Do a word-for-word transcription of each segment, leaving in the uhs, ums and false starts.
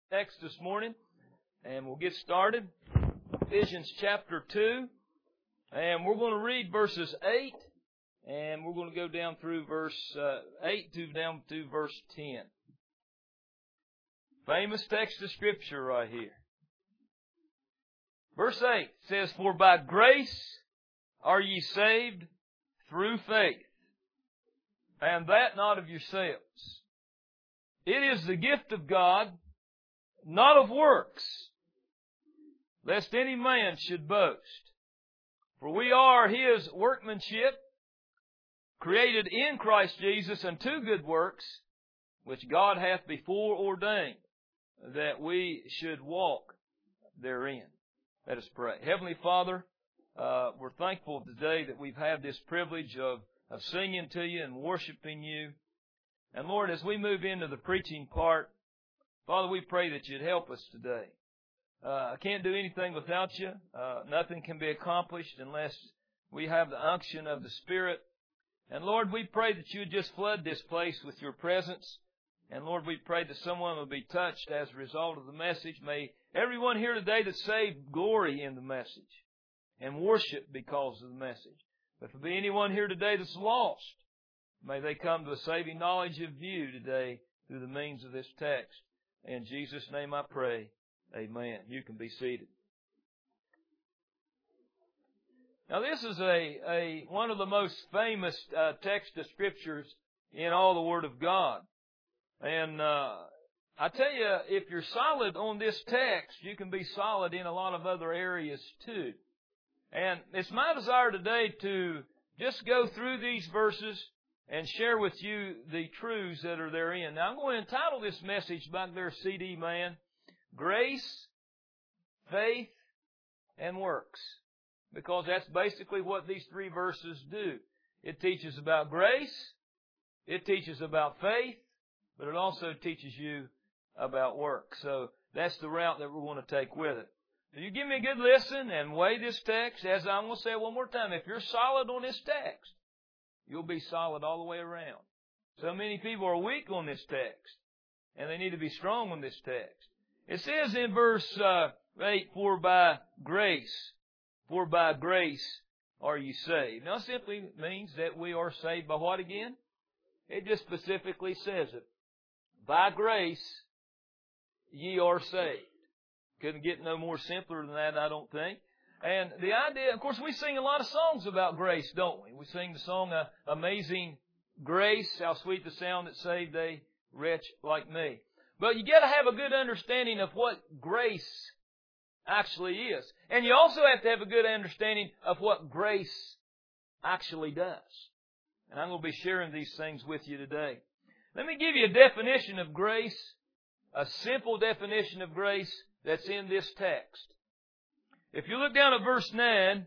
text this morning, and we'll get started. Ephesians chapter two, and we're going to read verses eight, and we're going to go down through verse uh, eight to down to verse ten. Famous text of Scripture right here. Verse eight says, "For by grace are ye saved through faith, and that not of yourselves. It is the gift of God, not of works, lest any man should boast. For we are His workmanship, created in Christ Jesus unto good works, which God hath before ordained, that we should walk therein." Let us pray. Heavenly Father, uh, we're thankful today that we've had this privilege of, of singing to You and worshiping You. And Lord, as we move into the preaching part, Father, we pray that You'd help us today. Uh, I can't do anything without You. Uh, nothing can be accomplished unless we have the unction of the Spirit. And Lord, we pray that You would just flood this place with Your presence. And Lord, we pray that someone will be touched as a result of the message. May everyone here today that's saved glory in the message and worship because of the message. But if there be anyone here today that's lost, may they come to a saving knowledge of You today through the means of this text. In Jesus' name I pray. Amen. You can be seated. Now this is a, a one of the most famous uh, texts of Scriptures in all the Word of God. And uh, I tell you, if you're solid on this text, you can be solid in a lot of other areas too. And it's my desire today to just go through these verses and share with you the truths that are therein. Now I'm going to entitle this message back there, C D man, Grace, Faith, and Works. Because that's basically what these three verses do. It teaches about grace, it teaches about faith, but it also teaches you about work. So that's the route that we're going to take with it. So you give me a good listen and weigh this text. As I'm going to say it one more time, if you're solid on this text, you'll be solid all the way around. So many people are weak on this text, and they need to be strong on this text. It says in verse uh, eight, "For by grace, for by grace are ye saved." Now, it simply means that we are saved by what again? It just specifically says it. By grace, ye are saved. Couldn't get no more simpler than that, I don't think. And the idea, of course, we sing a lot of songs about grace, don't we? We sing the song, uh, "Amazing Grace, how sweet the sound that saved a wretch like me." But you got to have a good understanding of what grace actually is. And you also have to have a good understanding of what grace actually does. And I'm going to be sharing these things with you today. Let me give you a definition of grace, a simple definition of grace that's in this text. If you look down at verse nine,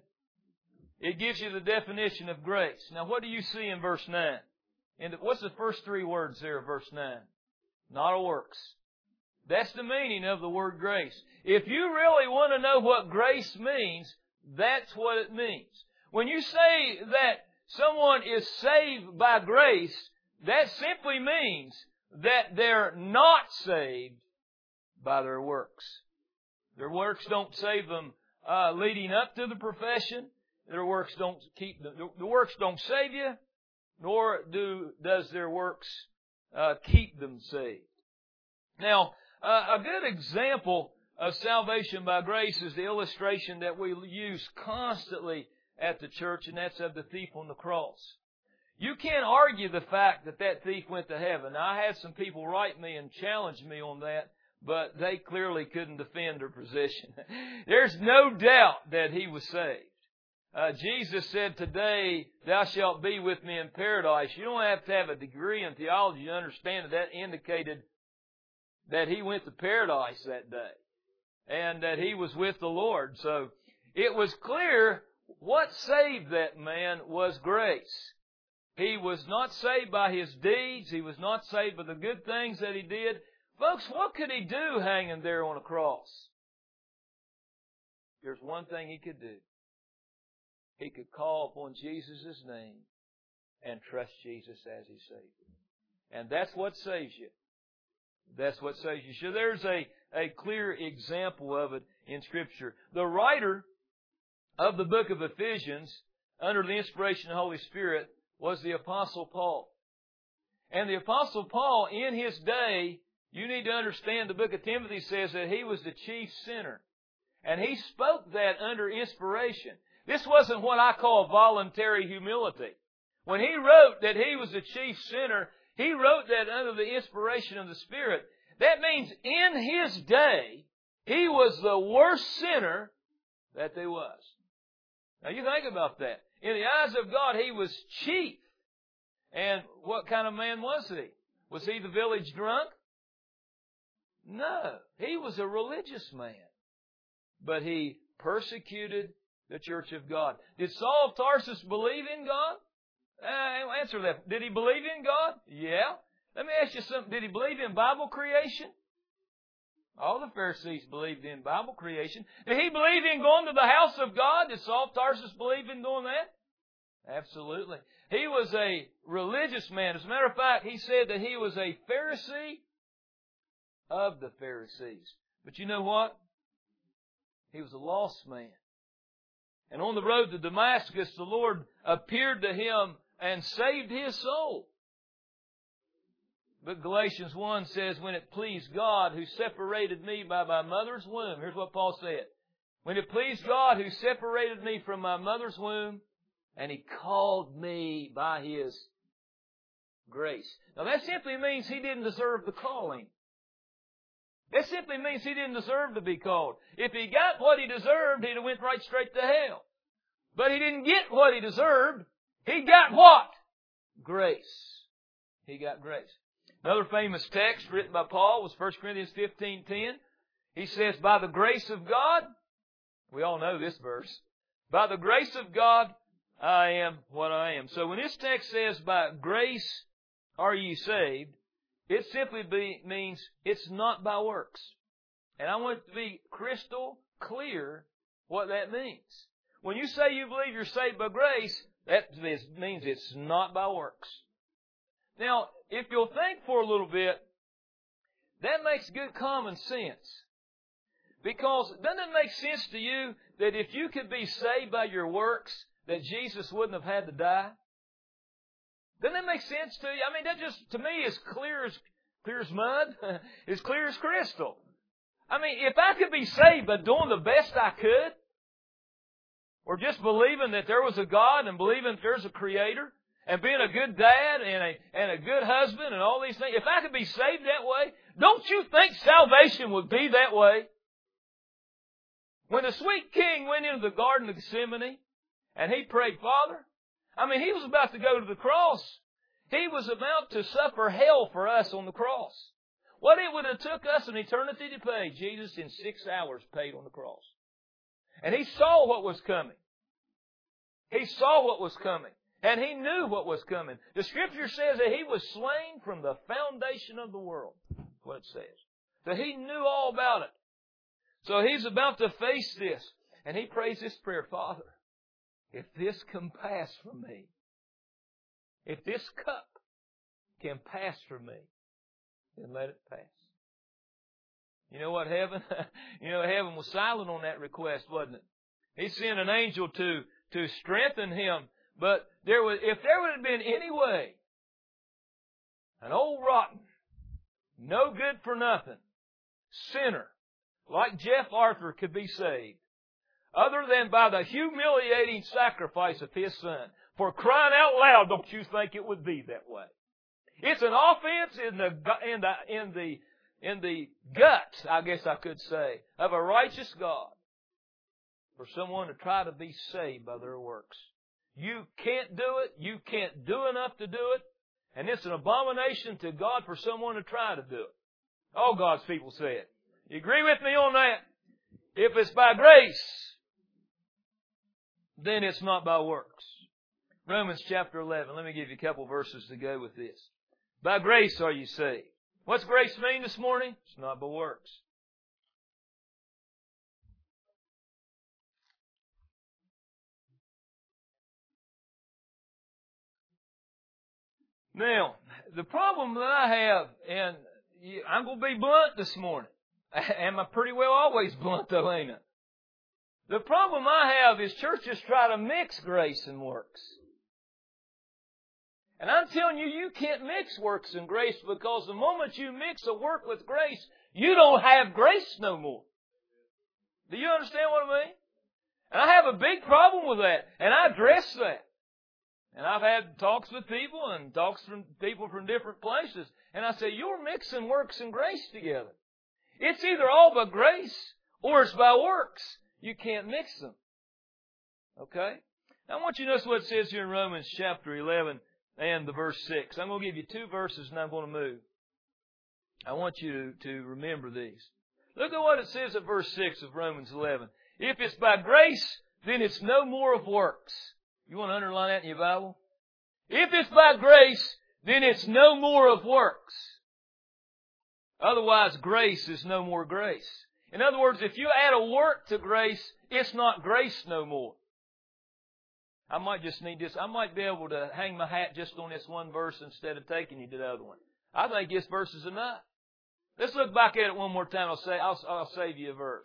it gives you the definition of grace. Now, what do you see in verse nine? And what's the first three words there of verse nine? Not of works. That's the meaning of the word grace. If you really want to know what grace means, that's what it means. When you say that someone is saved by grace, that simply means that they're not saved by their works. Their works don't save them uh, leading up to the profession. Their works don't keep them. The works don't save you, nor do does their works uh, keep them saved. Now, uh, a good example of salvation by grace is the illustration that we use constantly at the church, and that's of the thief on the cross. You can't argue the fact that that thief went to heaven. Now, I had some people write me and challenge me on that, but they clearly couldn't defend their position. There's no doubt that he was saved. Uh, Jesus said, "Today thou shalt be with me in paradise." You don't have to have a degree in theology to understand that that indicated that he went to paradise that day and that he was with the Lord. So it was clear what saved that man was grace. He was not saved by his deeds. He was not saved by the good things that he did. Folks, what could he do hanging there on a cross? There's one thing he could do. He could call upon Jesus' name and trust Jesus as his Savior. And that's what saves you. That's what saves you. So there's a, a clear example of it in Scripture. The writer of the book of Ephesians, under the inspiration of the Holy Spirit, was the Apostle Paul. And the Apostle Paul, in his day, you need to understand the book of Timothy says that he was the chief sinner. And he spoke that under inspiration. This wasn't what I call voluntary humility. When he wrote that he was the chief sinner, he wrote that under the inspiration of the Spirit. That means in his day, he was the worst sinner that there was. Now you think about that. In the eyes of God, he was chief. And what kind of man was he? Was he the village drunk? No. He was a religious man. But he persecuted the church of God. Did Saul of Tarsus believe in God? Uh, answer that. Did he believe in God? Yeah. Let me ask you something. Did he believe in Bible creation? All the Pharisees believed in Bible creation. Did he believe in going to the house of God? Did Saul of Tarsus believe in doing that? Absolutely. He was a religious man. As a matter of fact, he said that he was a Pharisee of the Pharisees. But you know what? He was a lost man. And on the road to Damascus, the Lord appeared to him and saved his soul. But Galatians one says, when it pleased God who separated me by my mother's womb. Here's what Paul said. When it pleased God who separated me from my mother's womb, and He called me by His grace. Now that simply means he didn't deserve the calling. That simply means he didn't deserve to be called. If he got what he deserved, he'd have went right straight to hell. But he didn't get what he deserved. He got what? Grace. He got grace. Another famous text written by Paul was First Corinthians fifteen ten. He says, by the grace of God, we all know this verse, by the grace of God, I am what I am. So when this text says, by grace are ye saved, it simply be, means it's not by works. And I want it to be crystal clear what that means. When you say you believe you're saved by grace, that means it's not by works. Now, if you'll think for a little bit, that makes good common sense. Because doesn't it make sense to you that if you could be saved by your works, that Jesus wouldn't have had to die? Doesn't that make sense to you? I mean, that just, to me, is clear as, clear as mud, as clear as crystal. I mean, if I could be saved by doing the best I could, or just believing that there was a God and believing that there's a Creator, and being a good dad and a, and a good husband and all these things, if I could be saved that way, don't you think salvation would be that way? When the sweet king went into the Garden of Gethsemane and he prayed, Father, I mean, he was about to go to the cross. He was about to suffer hell for us on the cross. What it would have took us an eternity to pay, Jesus in six hours paid on the cross. And He saw what was coming. He saw what was coming. And He knew what was coming. The Scripture says that He was slain from the foundation of the world. That's what it says. So He knew all about it. So He's about to face this. And He prays this prayer, Father, if this can pass from me, if this cup can pass from me, then let it pass. You know what heaven? you know, heaven was silent on that request, wasn't it? He sent an angel to, to strengthen him. But there was, if there would have been any way, an old rotten, no good for nothing sinner like Jeff Arthur could be saved, other than by the humiliating sacrifice of his son, for crying out loud, don't you think it would be that way? It's an offense in the in the in the in the guts, I guess I could say, of a righteous God for someone to try to be saved by their works. You can't do it. You can't do enough to do it. And it's an abomination to God for someone to try to do it. All God's people say it. You agree with me on that? If it's by grace, then it's not by works. Romans chapter eleven. Let me give you a couple verses to go with this. By grace are you saved. What's grace mean this morning? It's not by works. Now, the problem that I have, and I'm going to be blunt this morning. Am I pretty well always blunt though, ain't I? The problem I have is churches try to mix grace and works. And I'm telling you, you can't mix works and grace, because the moment you mix a work with grace, you don't have grace no more. Do you understand what I mean? And I have a big problem with that, and I address that. And I've had talks with people and talks from people from different places, and I say, you're mixing works and grace together. It's either all by grace or it's by works. You can't mix them. Okay? Now I want you to notice what it says here in Romans chapter eleven and the verse six. I'm going to give you two verses and I'm going to move. I want you to, to remember these. Look at what it says at verse six of Romans eleven. If it's by grace, then it's no more of works. You want to underline that in your Bible? If it's by grace, then it's no more of works. Otherwise, grace is no more grace. In other words, if you add a work to grace, it's not grace no more. I might just need this. I might be able to hang my hat just on this one verse instead of taking you to the other one. I think this verse is enough. Let's look back at it one more time. I'll say, I'll, I'll save you a verse.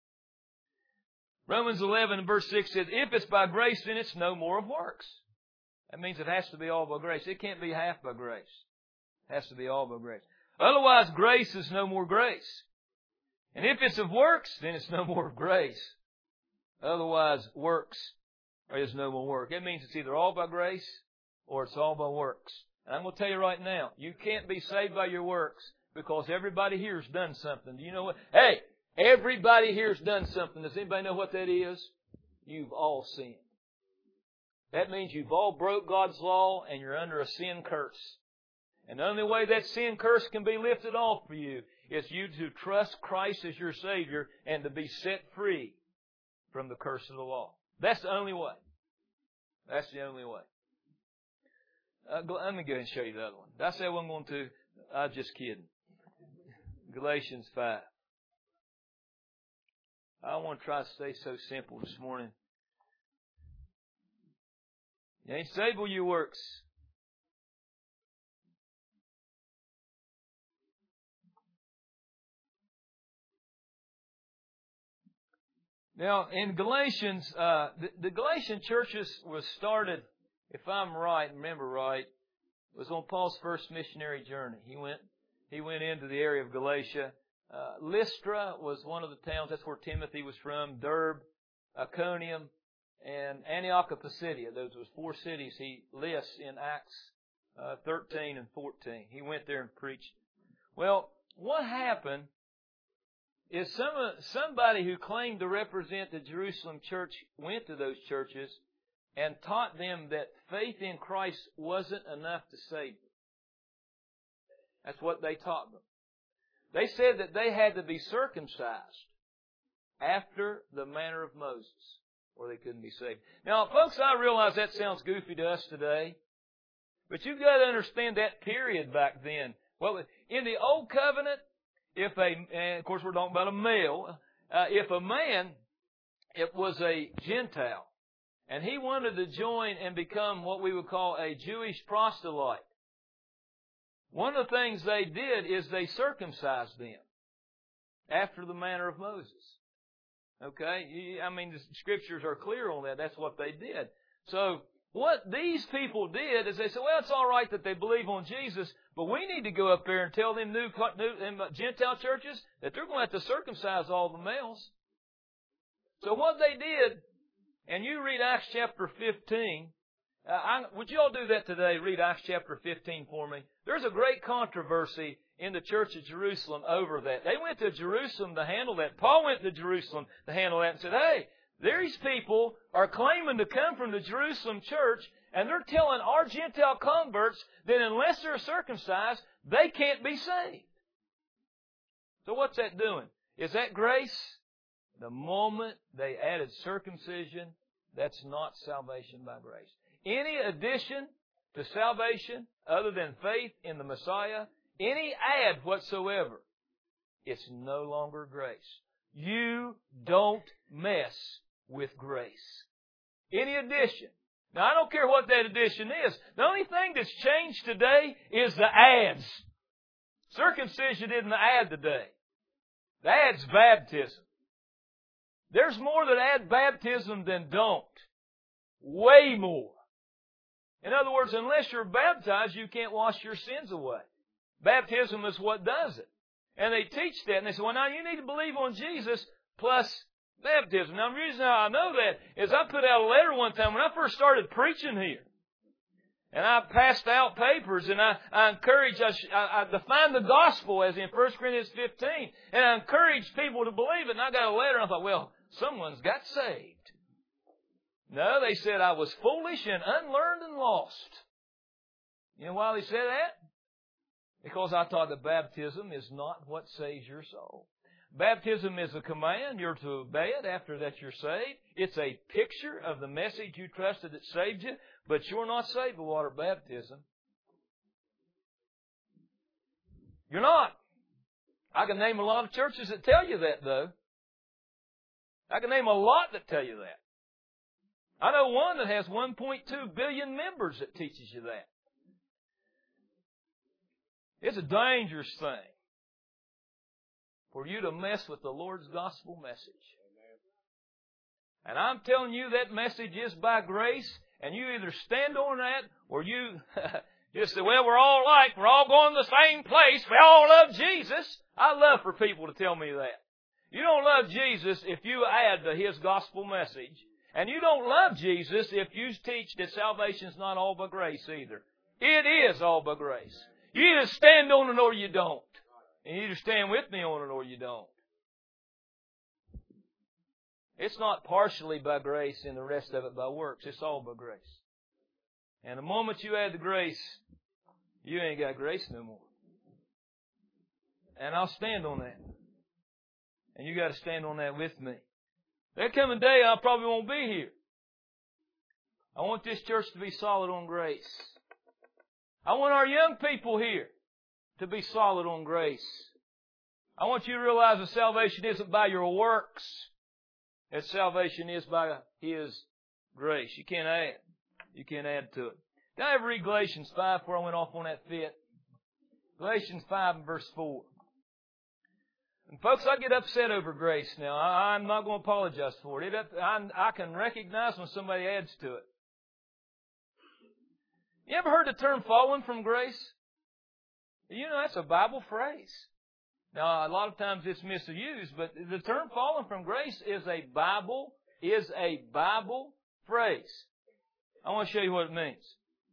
Romans eleven and verse six says, if it's by grace, then it's no more of works. That means it has to be all by grace. It can't be half by grace. It has to be all by grace. Otherwise, grace is no more grace. And if it's of works, then it's no more of grace. Otherwise, works is no more work. It means it's either all by grace or it's all by works. And I'm going to tell you right now, you can't be saved by your works, because everybody here has done something. Do you know what? Hey, everybody here has done something. Does anybody know what that is? You've all sinned. That means you've all broke God's law and you're under a sin curse. And the only way that sin curse can be lifted off for you is you to trust Christ as your Savior and to be set free from the curse of the law. That's the only way. That's the only way. Uh, go, let me go ahead and show you the other one. Did I say I wasn't going to? I was just kidding. Galatians five. I want to try to stay so simple this morning. You ain't saved by your works. Now, in Galatians, uh, the, the Galatian churches was started, if I'm right, remember right, was on Paul's first missionary journey. He went, he went into the area of Galatia. Uh, Lystra was one of the towns. That's where Timothy was from. Derbe, Iconium, and Antioch of Pisidia. Those was four cities he lists in Acts uh, thirteen and fourteen. He went there and preached. Well, what happened is some somebody who claimed to represent the Jerusalem church went to those churches and taught them that faith in Christ wasn't enough to save them. That's what they taught them. They said that they had to be circumcised after the manner of Moses, or they couldn't be saved. Now, folks, I realize that sounds goofy to us today, but you've got to understand that period back then. Well, in the Old Covenant, if a, and of course we're talking about a male, uh, if a man, it was a Gentile, and he wanted to join and become what we would call a Jewish proselyte, one of the things they did is they circumcised them after the manner of Moses. Okay? I mean, the Scriptures are clear on that. That's what they did. So, what these people did is they said, well, it's all right that they believe on Jesus, but we need to go up there and tell them new, new them Gentile churches that they're going to have to circumcise all the males. So what they did, and you read Acts chapter fifteen, uh, I, would you all do that today? Read Acts chapter fifteen for me. There's a great controversy in the church of Jerusalem over that. They went to Jerusalem to handle that. Paul went to Jerusalem to handle that and said, hey, these people are claiming to come from the Jerusalem church, and they're telling our Gentile converts that unless they're circumcised, they can't be saved. So what's that doing? Is that grace? The moment they added circumcision, that's not salvation by grace. Any addition to salvation other than faith in the Messiah, any add whatsoever, it's no longer grace. You don't mess with grace. Any addition. Now, I don't care what that addition is. The only thing that's changed today is the adds. Circumcision isn't the add today. that adds baptism. There's more that add baptism than don't. Way more. In other words, unless you're baptized, you can't wash your sins away. Baptism is what does it. And they teach that, and they say, well, now you need to believe on Jesus plus baptism. Now, the reason how I know that is I put out a letter one time when I first started preaching here. And I passed out papers, and I, I encouraged, I, I, I defined the gospel as in First Corinthians fifteen, and I encouraged people to believe it, and I got a letter, and I thought, well, someone's got saved. No, they said I was foolish and unlearned and lost. You know why they said that? Because I taught that baptism is not what saves your soul. Baptism is a command. You're to obey it after that you're saved. It's a picture of the message you trusted that saved you, but you're not saved by water baptism. You're not. I can name a lot of churches that tell you that, though. I can name a lot that tell you that. I know one that has one point two billion members that teaches you that. It's a dangerous thing for you to mess with the Lord's gospel message. And I'm telling you that message is by grace, and you either stand on that or you just say, well, we're all alike. We're all going to the same place. We all love Jesus. I love for people to tell me that. You don't love Jesus if you add to His gospel message. And you don't love Jesus if you teach that salvation is not all by grace either. It is all by grace. You either stand on it or you don't. And you either stand with me on it or you don't. It's not partially by grace and the rest of it by works. It's all by grace. And the moment you add the grace, you ain't got grace no more. And I'll stand on that. And you got to stand on that with me. There come a day I probably won't be here. I want this church to be solid on grace. I want our young people here to be solid on grace. I want you to realize that salvation isn't by your works. That salvation is by His grace. You can't add. You can't add to it. Did I ever read Galatians five before I went off on that fit? Galatians five and verse four. And folks, I get upset over grace now. I, I'm not going to apologize for it. it I, I can recognize when somebody adds to it. You ever heard the term fallen from grace? You know, that's a Bible phrase. Now, a lot of times it's misused, but the term fallen from grace is a Bible, is a Bible phrase. I want to show you what it means.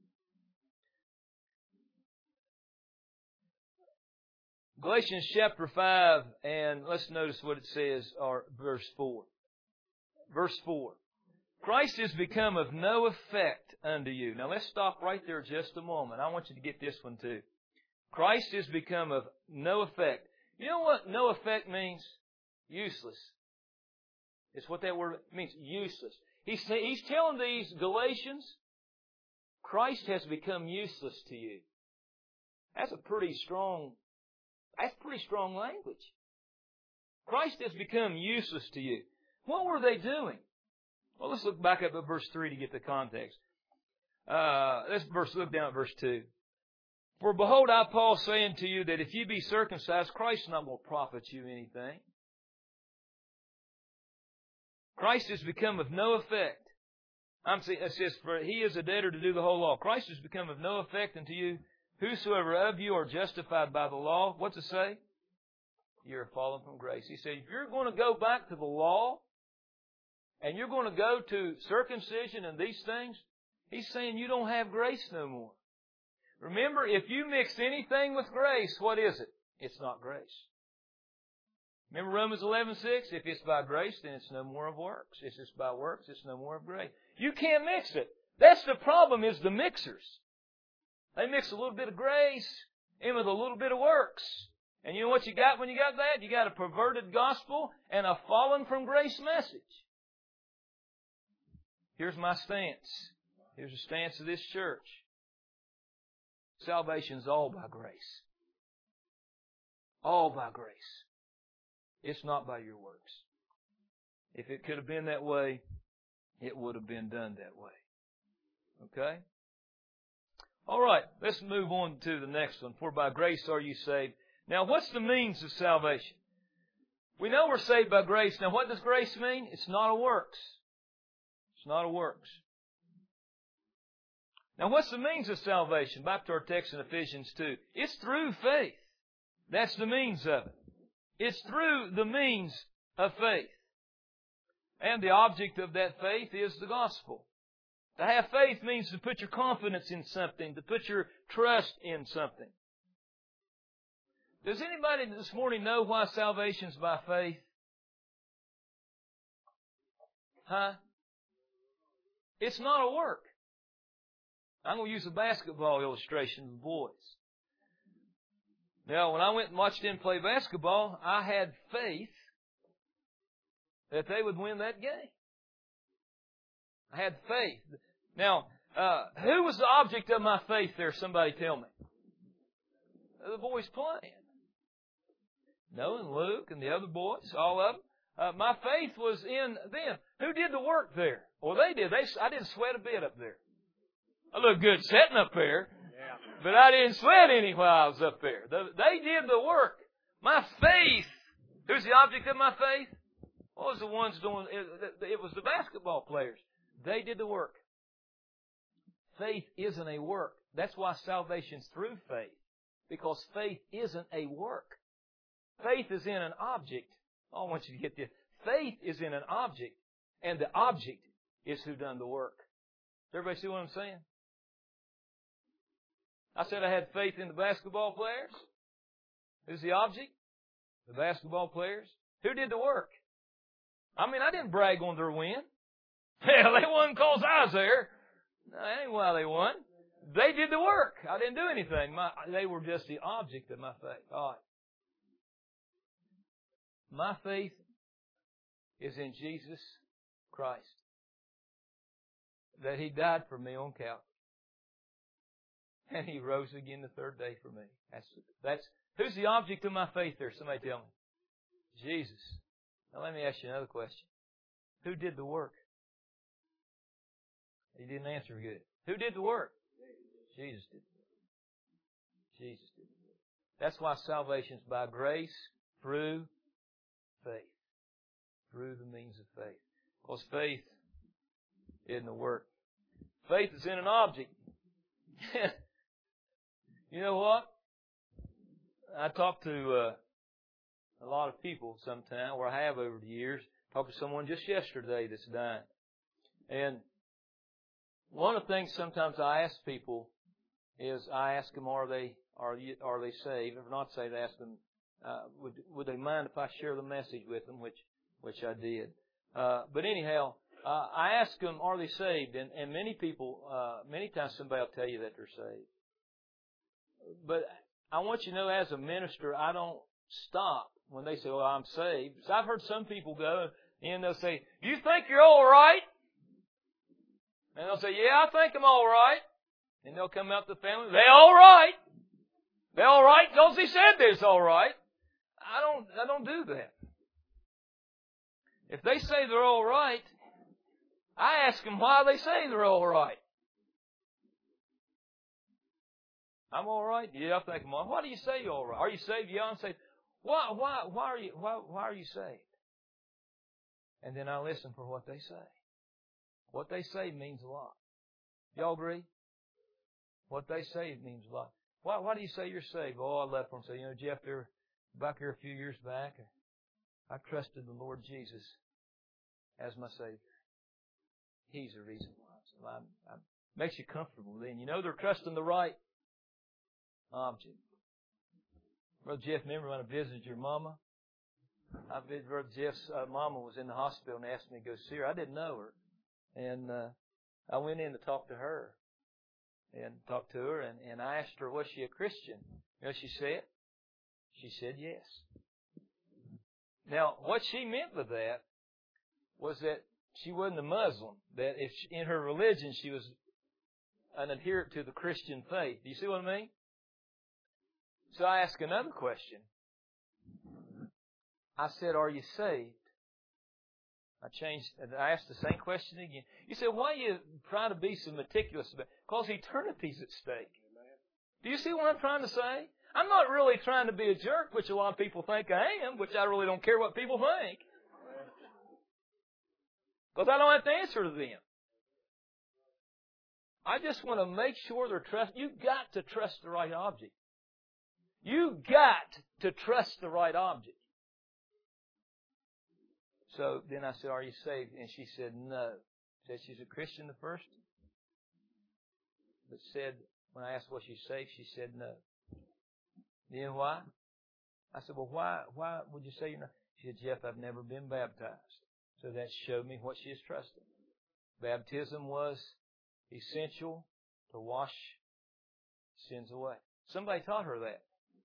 Galatians chapter five, and let's notice what it says, or verse four. Verse four. Christ is become of no effect unto you. Now let's stop right there just a moment. I want you to get this one too. Christ is become of no effect. You know what no effect means? Useless. It's what that word means, useless. He's, he's telling these Galatians, Christ has become useless to you. That's a pretty strong That's pretty strong language. Christ has become useless to you. What were they doing? Well, let's look back up at verse three to get the context. Uh, let's verse, look down at verse two. For behold, I, Paul, say unto you that if you be circumcised, Christ is not going to profit you anything. Christ has become of no effect. I'm saying, it says, for he is a debtor to do the whole law. Christ has become of no effect unto you. Whosoever of you are justified by the law, what's it say? You're fallen from grace. He said, if you're going to go back to the law, and you're going to go to circumcision and these things, he's saying you don't have grace no more. Remember, if you mix anything with grace, what is it? It's not grace. Remember Romans eleven six? If it's by grace, then it's no more of works. If it's by works, it's no more of grace. You can't mix it. That's the problem, is the mixers. They mix a little bit of grace in with a little bit of works. And you know what you got when you got that? You got a perverted gospel and a fallen from grace message. Here's my stance. Here's the stance of this church. Salvation's all by grace. All by grace. It's not by your works. If it could have been that way, it would have been done that way. Okay? All right, let's move on to the next one. For by grace are you saved. Now, what's the means of salvation? We know we're saved by grace. Now, what does grace mean? It's not a works. It's not a works. Now, what's the means of salvation? Back to our text in Ephesians two. It's through faith. That's the means of it. It's through the means of faith. And the object of that faith is the gospel. To have faith means to put your confidence in something, to put your trust in something. Does anybody this morning know why salvation's by faith? Huh? It's not a work. I'm going to use a basketball illustration of the boys. Now, when I went and watched them play basketball, I had faith that they would win that game. I had faith. Now, uh, who was the object of my faith there? Somebody tell me. The boys playing. Noah and Luke and the other boys, all of them. Uh, my faith was in them. Who did the work there? Well, they did. They, I didn't sweat a bit up there. I looked good sitting up there, but I didn't sweat any while I was up there. The, they did the work. My faith. Who's the object of my faith? What was the ones doing? It, it was the basketball players. They did the work. Faith isn't a work. That's why salvation's through faith. Because faith isn't a work. Faith is in an object. Oh, I want you to get this. Faith is in an object, and the object is who done the work. Does everybody see what I'm saying? I said I had faith in the basketball players. Who's the object? The basketball players. Who did the work? I mean, I didn't brag on their win. Hell, they won because I was there. No, that ain't why they won. They did the work. I didn't do anything. My, they were just the object of my faith. All right. My faith is in Jesus Christ. That He died for me on Calvary. And He rose again the third day for me. That's, that's, who's the object of my faith there? Somebody tell me. Jesus. Now let me ask you another question. Who did the work? You didn't answer good. Who did the work? Jesus did the work. Jesus did the work. That's why salvation is by grace through faith. Through the means of faith. Because faith isn't a work. Faith is in an object. You know what? I talk to uh, a lot of people sometimes, or I have over the years. Talked to someone just yesterday that's dying. And one of the things sometimes I ask people is I ask them, are they are you, are they saved? If not saved, I ask them, uh, would would they mind if I share the message with them, which which I did. Uh, but anyhow, uh, I ask them, are they saved? And, and many people, uh, many times somebody will tell you that they're saved. But I want you to know, as a minister, I don't stop when they say, well, I'm saved. So I've heard some people go and they'll say, do you think you're all right? And they'll say, yeah, I think I'm all right. And they'll come out to the family, they're all right. They're all right because He said they're all right. I don't, I don't do that. If they say they're all right, I ask them why they say they're all right. I'm all right? Yeah, I think I'm all right. Why do you say you're all right? Are you saved? Yeah, I'm saved. Why, why, why are you, why, why are you saved? And then I listen for what they say. What they say means a lot. Y'all agree? What they say means a lot. Why, why do you say you're saved? Oh, I left from say, you know, Jeff, there, back here a few years back, I trusted the Lord Jesus as my Savior. He's the reason why. So I'm, I'm, makes you comfortable then. You know they're trusting the right object. Brother Jeff, remember when I visited your mama? I visited Brother Jeff's uh, mama was in the hospital and asked me to go see her. I didn't know her. And uh, I went in to talk to her. And talked to her, and, and I asked her, was she a Christian? You know what she said? She said yes. Now, what she meant by that was that she wasn't a Muslim. That if she, in her religion she was an adherent to the Christian faith. Do you see what I mean? So I asked another question. I said, are you saved? I changed, I asked the same question again. You said, why are you trying to be so meticulous about it? Because eternity's at stake. Do you see what I'm trying to say? I'm not really trying to be a jerk, which a lot of people think I am, which I really don't care what people think. Because I don't have to answer to them. I just want to make sure they're trust. You've got to trust the right object. You've got to trust the right object. So then I said, are you saved? And she said, no. Said she's a Christian at first. But said, when I asked was she saved, she said no. You know why? I said, well, why, why would you say you're not? She said, Jeff, I've never been baptized. So that showed me what she is trusting. Baptism was essential to wash sins away. Somebody taught her that.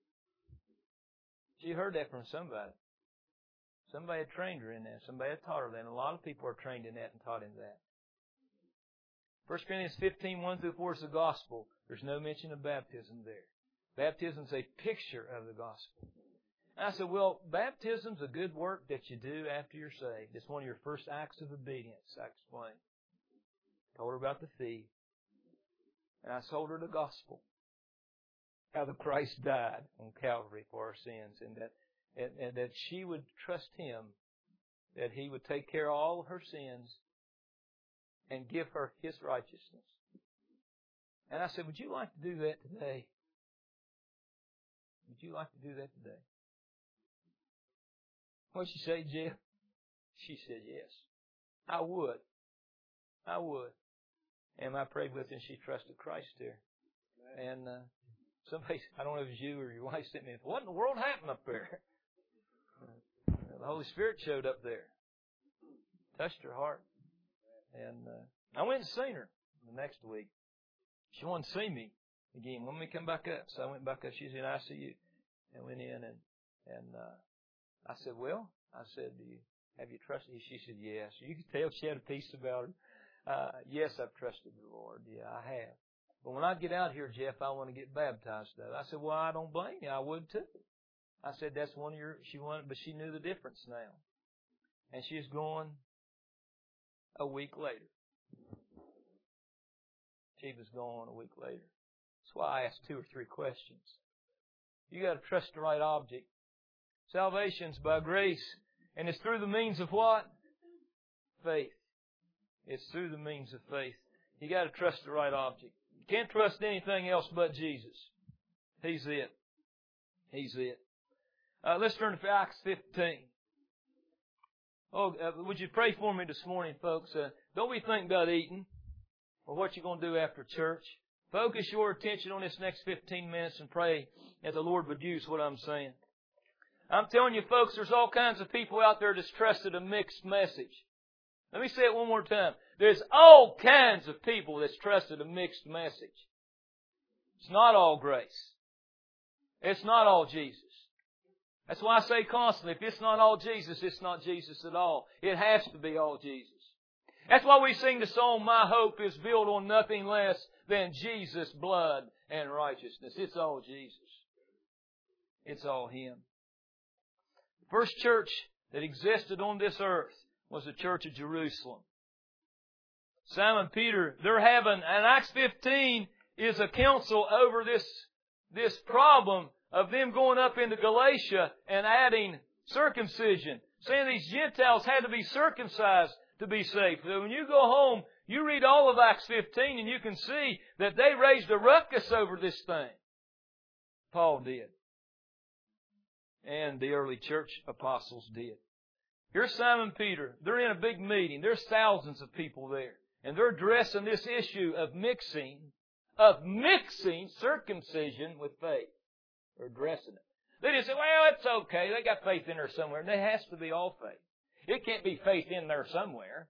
She heard that from somebody. Somebody had trained her in that. Somebody had taught her that. And a lot of people are trained in that and taught in that. First Corinthians fifteen, one through four is the gospel. There's no mention of baptism there. Baptism is a picture of the gospel. And I said, well, baptism's a good work that you do after you're saved. It's one of your first acts of obedience, I explained. Told her about the fee. And I told her the gospel. How the Christ died on Calvary for our sins. And that, and, and that she would trust Him. That He would take care of all of her sins. And give her His righteousness. And I said, would you like to do that today? Would you like to do that today? What'd she say, Jeff? She said yes. I would. I would. And I prayed with her and she trusted Christ there. And uh, somebody, I don't know if it was you or your wife, sent me, what in the world happened up there? The Holy Spirit showed up there. Touched her heart. And uh, I went and seen her the next week. She wanted to see me again. When we come back up, so I went back up. She's in I C U, and went in and and uh, I said, "Well," I said, "Do you have you trusted?" She said, "Yes." You could tell she had a peace about her. Uh, yes, I've trusted the Lord. Yeah, I have. But when I get out here, Jeff, I want to get baptized. Though I said, "Well, I don't blame you. I would too." I said, "That's one of your." She wanted, but she knew the difference now, and she's going a week later. She was gone a week later. That's why I asked two or three questions. You got to trust the right object. Salvation's by grace, and it's through the means of what? Faith. It's through the means of faith. You got to trust the right object. You can't trust anything else but Jesus. He's it. He's it. Uh, let's turn to Acts fifteen. Oh, uh, would you pray for me this morning, folks? Uh, don't be thinking about eating or what you're going to do after church. Focus your attention on this next fifteen minutes and pray that the Lord would use what I'm saying. I'm telling you, folks, there's all kinds of people out there that's trusted a mixed message. Let me say it one more time. There's all kinds of people that's trusted a mixed message. It's not all grace. It's not all Jesus. That's why I say constantly, if it's not all Jesus, it's not Jesus at all. It has to be all Jesus. That's why we sing the song, My Hope is Built on Nothing Less Than Jesus' Blood and Righteousness. It's all Jesus. It's all Him. The first church that existed on this earth was the church of Jerusalem. Simon Peter, they're having, and Acts fifteen is a council over this, this problem of them going up into Galatia and adding circumcision. Saying these Gentiles had to be circumcised to be saved. So when you go home, you read all of Acts fifteen and you can see that they raised a ruckus over this thing. Paul did. And the early church apostles did. Here's Simon Peter. They're in a big meeting. There's thousands of people there. And they're addressing this issue of mixing, of mixing circumcision with faith. They're addressing it. They didn't say, well, it's okay. They got faith in there somewhere. And it has to be all faith. It can't be faith in there somewhere.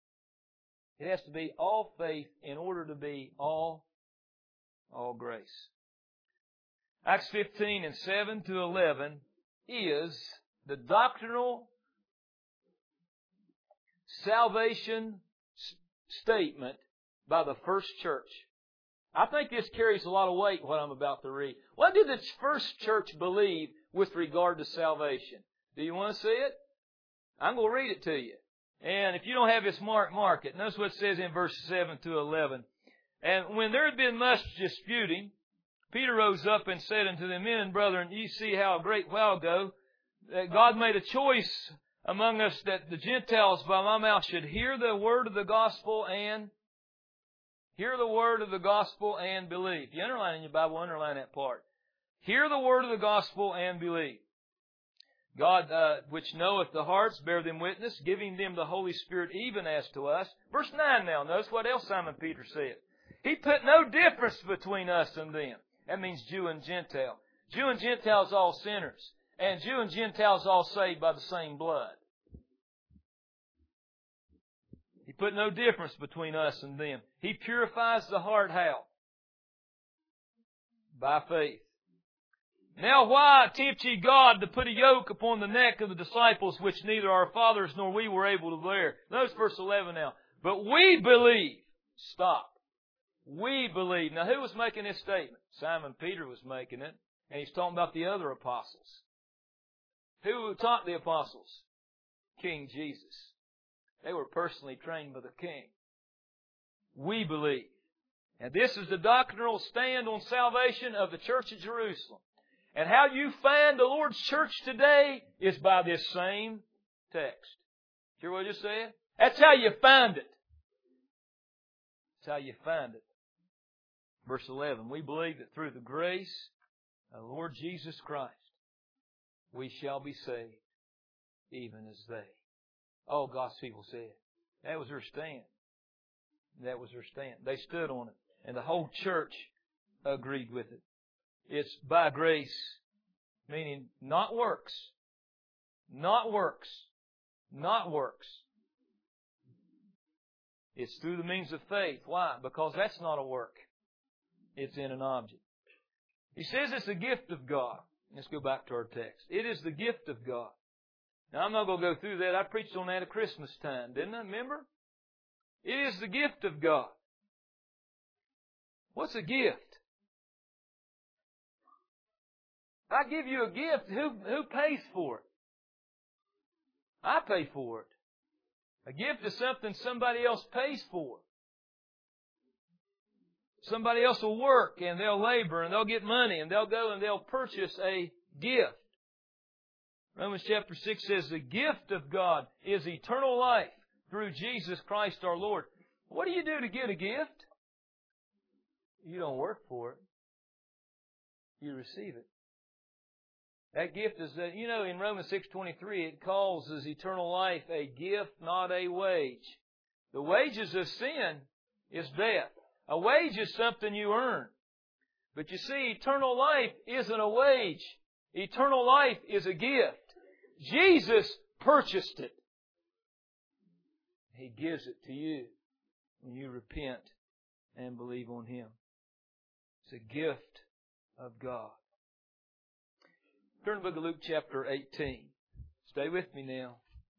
It has to be all faith in order to be all, all grace. Acts fifteen and seven to eleven is the doctrinal salvation statement by the first church. I think this carries a lot of weight, what I'm about to read. What did the first church believe with regard to salvation? Do you want to see it? I'm going to read it to you. And if you don't have this mark, mark it. Notice what it says in verses seven to eleven. And when there had been much disputing Peter rose up and said unto them, Men and brethren, ye see how a great while ago that God made a choice among us that the Gentiles by my mouth should hear the word of the gospel and hear the word of the gospel and believe. If you underline in your Bible, underline that part. Hear the word of the gospel and believe. God, uh, which knoweth the hearts, bear them witness, giving them the Holy Spirit even as to us. Verse nine now, notice what else Simon Peter said. He put no difference between us and them. That means Jew and Gentile. Jew and Gentiles all sinners. And Jew and Gentiles all saved by the same blood. He put no difference between us and them. He purifies the heart how? By faith. Now why tempt ye God to put a yoke upon the neck of the disciples which neither our fathers nor we were able to bear? Notice verse eleven now. But we believe. Stop. We believe. Now who was making this statement? Simon Peter was making it. And he's talking about the other apostles. Who taught the apostles? King Jesus. They were personally trained by the king. We believe. And this is the doctrinal stand on salvation of the church of Jerusalem. And how you find the Lord's church today is by this same text. Hear what I just said? That's how you find it. That's how you find it. Verse eleven, we believe that through the grace of the Lord Jesus Christ, we shall be saved, even as they. Oh, God's people said. That was their stand. That was their stand. They stood on it. And the whole church agreed with it. It's by grace, meaning not works. Not works. Not works. It's through the means of faith. Why? Because that's not a work. It's in an object. He says it's a gift of God. Let's go back to our text. It is the gift of God. Now, I'm not going to go through that. I preached on that at Christmas time, didn't I? Remember? It is the gift of God. What's a gift? If I give you a gift, who, who pays for it? I pay for it. A gift is something somebody else pays for. Somebody else will work and they'll labor and they'll get money and they'll go and they'll purchase a gift. Romans chapter six says the gift of God is eternal life through Jesus Christ our Lord. What do you do to get a gift? You don't work for it. You receive it. That gift is that, you know, in Romans six twenty-three it calls as eternal life a gift, not a wage. The wages of sin is death. A wage is something you earn. But you see, eternal life isn't a wage. Eternal life is a gift. Jesus purchased it. He gives it to you when you repent and believe on Him. It's a gift of God. Turn to the book of Luke chapter eighteen. Stay with me now.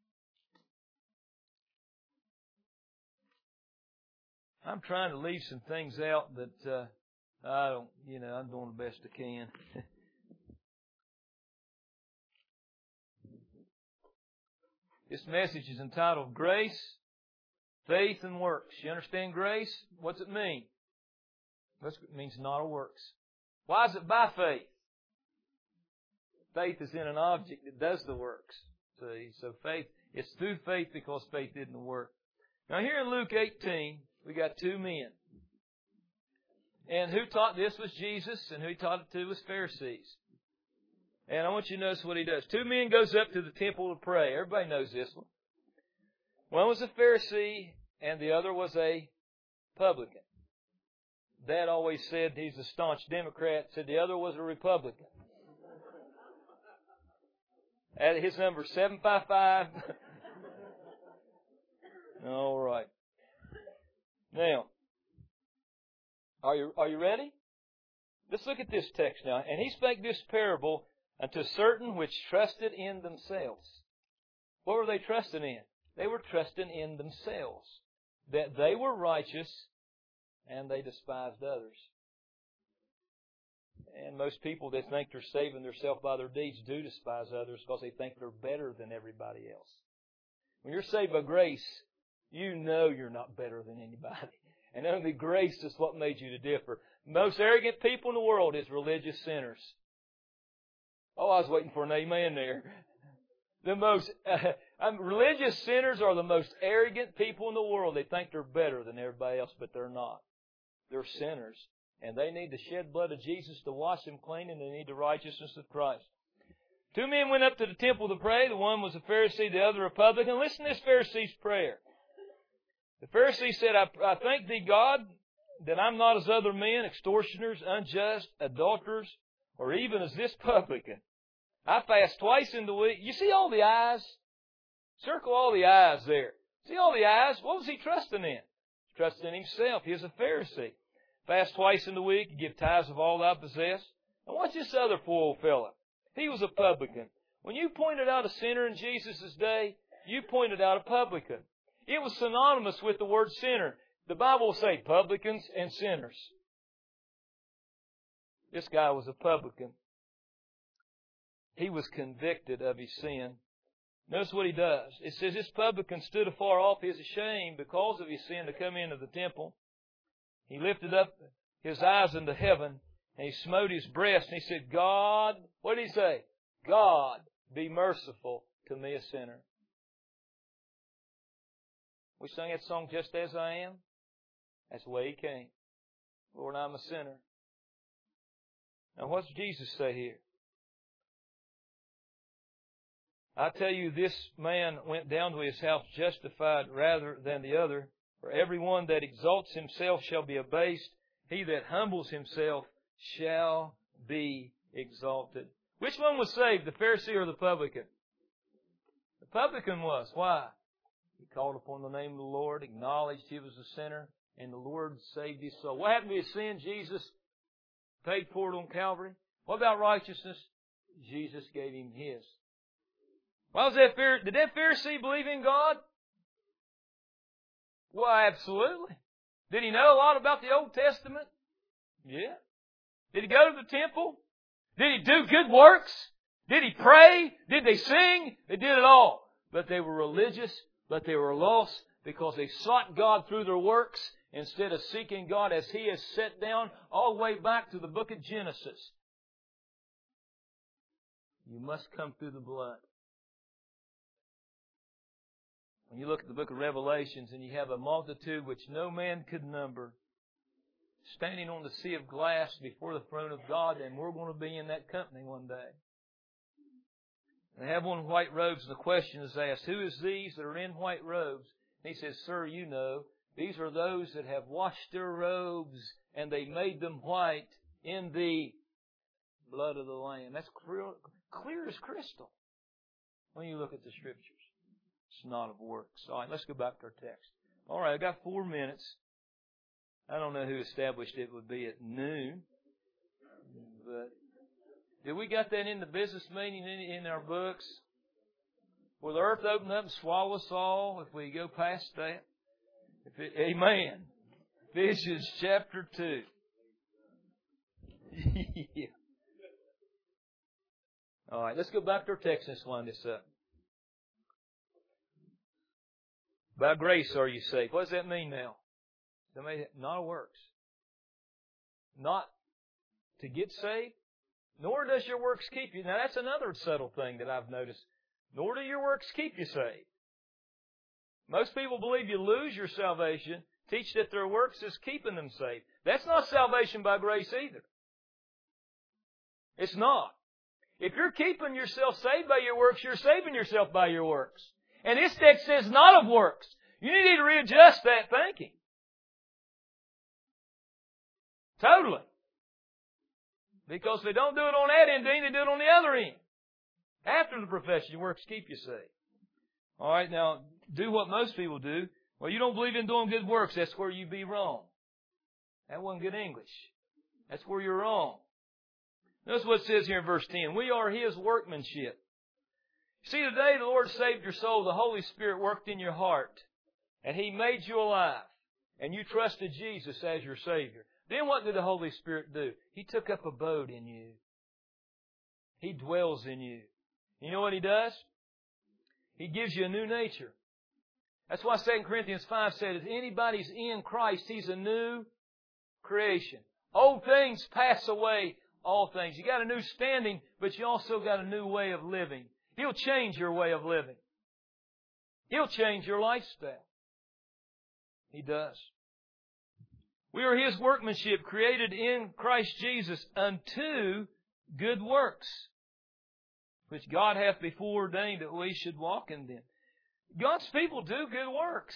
I'm trying to leave some things out that uh, I don't, you know, I'm doing the best I can. This message is entitled Grace, Faith, and Works. You understand grace? What's it mean? It means not of works. Why is it by faith? Faith is in an object that does the works. See, so faith, it's through faith because faith didn't work. Now here in Luke eighteen, we got two men. And who taught this was Jesus, and who he taught it to was Pharisees. And I want you to notice what he does. Two men goes up to the temple to pray. Everybody knows this one. One was a Pharisee, and the other was a publican. Dad always said he's a staunch Democrat, said the other was a Republican. At his number seven five five. All right. Now, are you are you ready? Let's look at this text now. And he spake this parable unto certain which trusted in themselves. What were they trusting in? They were trusting in themselves. That they were righteous and they despised others. And most people that think they're saving themselves by their deeds do despise others because they think they're better than everybody else. When you're saved by grace, you know you're not better than anybody. And only grace is what made you to differ. Most arrogant people in the world is religious sinners. Oh, I was waiting for an amen there. The most uh, religious sinners are the most arrogant people in the world. They think they're better than everybody else, but they're not. They're sinners. And they need the shed blood of Jesus to wash them clean, and they need the righteousness of Christ. Two men went up to the temple to pray. The one was a Pharisee, the other a publican. Listen to this Pharisee's prayer. The Pharisee said, I, I thank thee, God, that I'm not as other men, extortioners, unjust, adulterers, or even as this publican. I fast twice in the week. You see all the eyes? Circle all the eyes there. See all the eyes? What was he trusting in? Trusting in himself. He was a Pharisee. Fast twice in the week. Give tithes of all I possess. And watch this other poor old fella. He was a publican. When you pointed out a sinner in Jesus' day, you pointed out a publican. It was synonymous with the word sinner. The Bible will say publicans and sinners. This guy was a publican. He was convicted of his sin. Notice what he does. It says, this publican stood afar off. He is ashamed because of his sin to come into the temple. He lifted up his eyes into heaven, and he smote his breast, and he said, God, what did he say? God, be merciful to me, a sinner. We sang that song, Just As I Am. That's the way he came. Lord, I'm a sinner. Now, what's Jesus say here? I tell you, this man went down to his house justified rather than the other. For everyone that exalts himself shall be abased. He that humbles himself shall be exalted. Which one was saved, the Pharisee or the publican? The publican was. Why? He called upon the name of the Lord, acknowledged he was a sinner, and the Lord saved his soul. What happened to his sin? Jesus paid for it on Calvary. What about righteousness? Jesus gave him his. Why was that Pharisee? Did that Pharisee believe in God? Well, absolutely. Did he know a lot about the Old Testament? Yeah. Did he go to the temple? Did he do good works? Did he pray? Did they sing? They did it all. But they were religious, but they were lost because they sought God through their works instead of seeking God as He has set down all the way back to the book of Genesis. You must come through the blood. When you look at the book of Revelations and you have a multitude which no man could number standing on the sea of glass before the throne of God, and we're going to be in that company one day. They have on white robes, and the question is asked, who is these that are in white robes? And he says, sir, you know, these are those that have washed their robes, and they made them white in the blood of the Lamb. That's clear, clear as crystal when you look at the Scriptures. It's not of works. All right, let's go back to our text. All right, I've got four minutes. I don't know who established it would be at noon, but did we got that in the business meeting in, in our books? Will the earth open up and swallow us all if we go past that? If it, amen. Ephesians chapter two. Yeah. All right, let's go back to our text and let's line this up. By grace are you saved. What does that mean now? Not of works. Not to get saved, nor does your works keep you. Now that's another subtle thing that I've noticed. Nor do your works keep you saved. Most people believe you lose your salvation, teach that their works is keeping them saved. That's not salvation by grace either. It's not. If you're keeping yourself saved by your works, you're saving yourself by your works. And this text says not of works. You need to readjust that thinking. Totally. Because they don't do it on that end, they do it on the other end. After the profession, your works keep you saved. All right, now, do what most people do. Well, you don't believe in doing good works. That's where you be wrong. That wasn't good English. That's where you're wrong. Notice what it says here in verse ten. We are His workmanship. See, today the Lord saved your soul. The Holy Spirit worked in your heart. And He made you alive. And you trusted Jesus as your Savior. Then what did the Holy Spirit do? He took up abode in you. He dwells in you. You know what He does? He gives you a new nature. That's why Second Corinthians five said, if anybody's in Christ, he's a new creation. Old things pass away, all things. You got a new standing, but you also got a new way of living. He'll change your way of living. He'll change your lifestyle. He does. We are His workmanship, created in Christ Jesus unto good works, which God hath before ordained that we should walk in them. God's people do good works.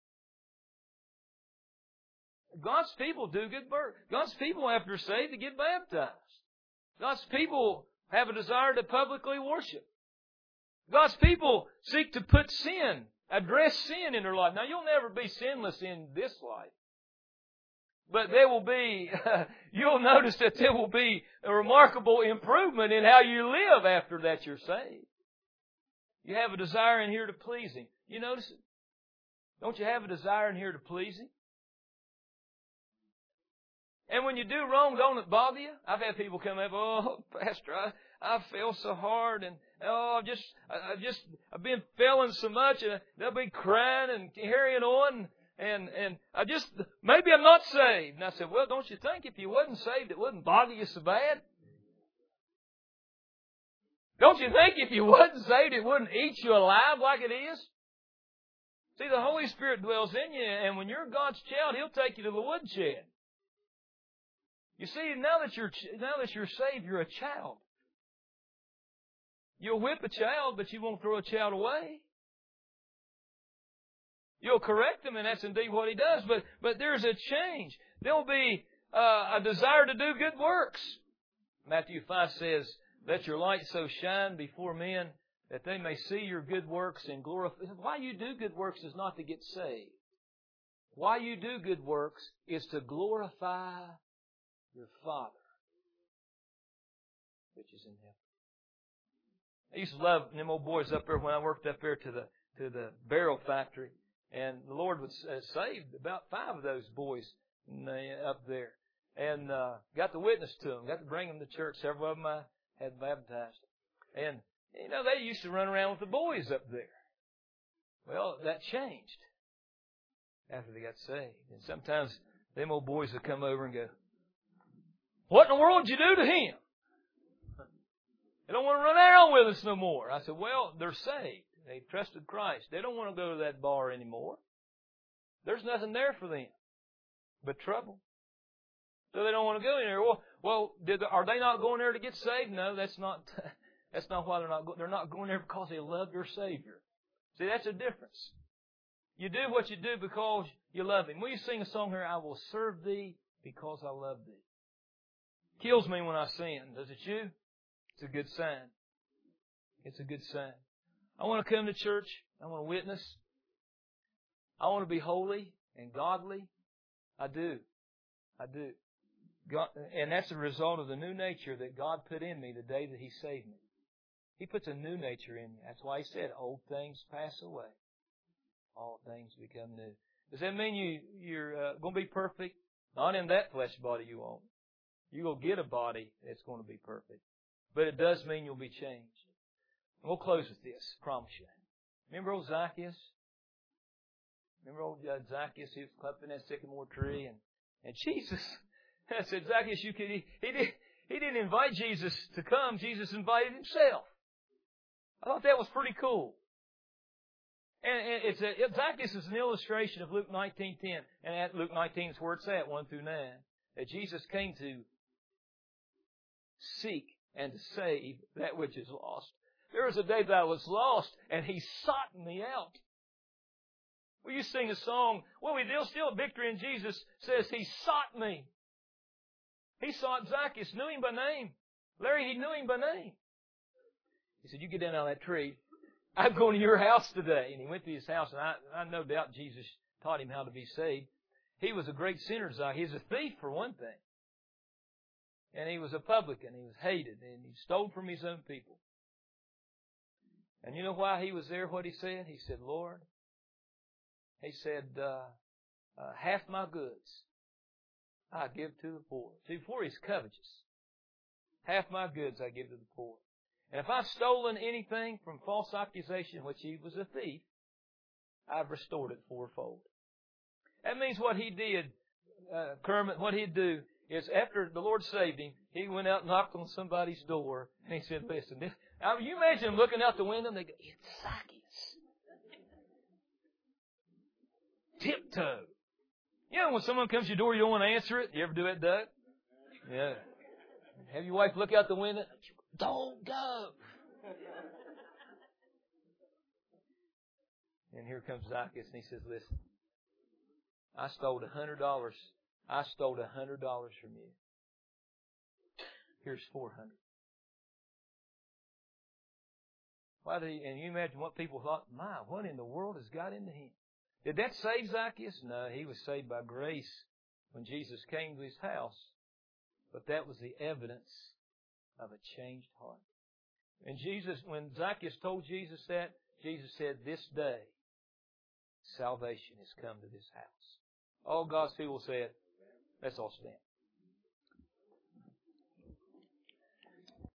God's people do good work. God's people, after they're saved, they get baptized. God's people have a desire to publicly worship. God's people seek to put sin, address sin in their life. Now, you'll never be sinless in this life. But there will be, you'll notice that there will be a remarkable improvement in how you live after that you're saved. You have a desire in here to please Him. You notice it? Don't you have a desire in here to please Him? And when you do wrong, don't it bother you? I've had people come up, oh, Pastor, I, I fell so hard, and oh, I've just, I, I just, I've been failing so much, and they'll be crying and carrying on, and and I just, maybe I'm not saved. And I said, well, don't you think if you wasn't saved, it wouldn't bother you so bad? Don't you think if you wasn't saved, it wouldn't eat you alive like it is? See, the Holy Spirit dwells in you, and when you're God's child, He'll take you to the woodshed. You see, now that you're now that you're saved, you're a child. You'll whip a child, but you won't throw a child away. You'll correct him, and that's indeed what He does. But but there's a change. There'll be uh, a desire to do good works. Matthew five says, "Let your light so shine before men that they may see your good works and glorify." Why you do good works is not to get saved. Why you do good works is to glorify your Father, which is in heaven. I used to love them old boys up there when I worked up there to the to the barrel factory, and the Lord was uh, saved about five of those boys up there, and uh, got to witness to them, got to bring them to church. Several of them I had baptized, and you know they used to run around with the boys up there. Well, that changed after they got saved, and sometimes them old boys would come over and go, "What in the world did you do to him? They don't want to run around with us no more." I said, well, they're saved. They've trusted Christ. They don't want to go to that bar anymore. There's nothing there for them but trouble. So they don't want to go in there. Well, well did, are they not going there to get saved? No, that's not That's not why they're not going. They're not going there because they love their Savior. See, that's a difference. You do what you do because you love Him. Will you sing a song here? I will serve Thee because I love Thee. Kills me when I sin. Does it you? It's a good sign. It's a good sign. I want to come to church. I want to witness. I want to be holy and godly. I do. I do. God, and that's a result of the new nature that God put in me the day that He saved me. He puts a new nature in me. That's why He said, old things pass away. All things become new. Does that mean you, you're uh, going to be perfect? Not in that flesh body you won't. You're going to get a body that's going to be perfect. But it does mean you'll be changed. And we'll close with this, I promise you. Remember old Zacchaeus? Remember old uh, Zacchaeus? He was up in that sycamore tree. And, and Jesus said, Zacchaeus, you could, he, he, did, he didn't invite Jesus to come. Jesus invited Himself. I thought that was pretty cool. And, and it's a, it, Zacchaeus is an illustration of Luke nineteen ten. And at Luke nineteen is where it's at, one through nine. That Jesus came to seek and to save that which is lost. There was a day that I was lost, and He sought me out. Well, you sing a song, well, we still still victory in Jesus says He sought me. He sought Zacchaeus, knew him by name. Larry, he knew him by name. He said, you get down out of that tree. I'm going to your house today. And he went to his house, and I, I no doubt Jesus taught him how to be saved. He was a great sinner, Zacchaeus. He was a thief, for one thing. And he was a publican. He was hated, and he stole from his own people. And you know why he was there, what he said? He said, Lord, he said, uh, uh, half my goods I give to the poor. See, before he's covetous. Half my goods I give to the poor. And if I've stolen anything from false accusation, which he was a thief, I've restored it fourfold. That means what he did, uh, Kermit, what he'd do is after the Lord saved him, he went out and knocked on somebody's door, and he said, listen, this, now you imagine him looking out the window, and they go, it's Zacchaeus. Tiptoe. You know, when someone comes to your door, you don't want to answer it. You ever do that, Doug? Yeah. Have your wife look out the window. Don't go. And here comes Zacchaeus, and he says, listen, I stole a hundred dollars. I stole a hundred dollars from you. Here's four hundred. Why did he, and you imagine what people thought, my, what in the world has got into him? Did that save Zacchaeus? No, he was saved by grace when Jesus came to his house. But that was the evidence of a changed heart. And Jesus, when Zacchaeus told Jesus that, Jesus said, this day, salvation has come to this house. All God's people said, let's all stand.